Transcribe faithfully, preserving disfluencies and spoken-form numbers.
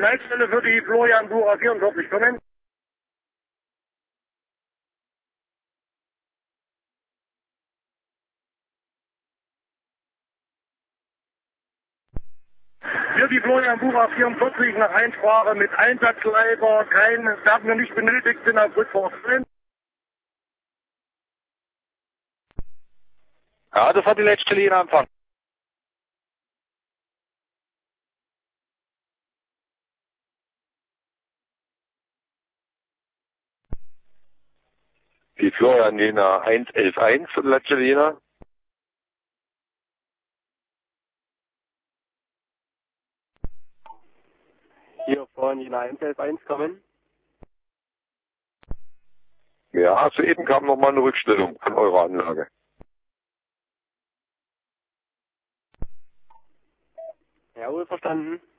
Leitstelle für die Florian Bucher vierundvierzig kommen. Für die Florian Bucher vierundvierzig nach Einsprache mit Einsatzleiter, kein Daten noch nicht benötigt, sind auf Rückfahrt. Ja, das hat die Leitstelle in Anfang. Die Florian Jena eins elf eins von Leitstelle Jena. Hier Florian Jena eins elf eins kommen. Ja, soeben kam nochmal eine Rückstellung von eurer Anlage. Jawohl, verstanden.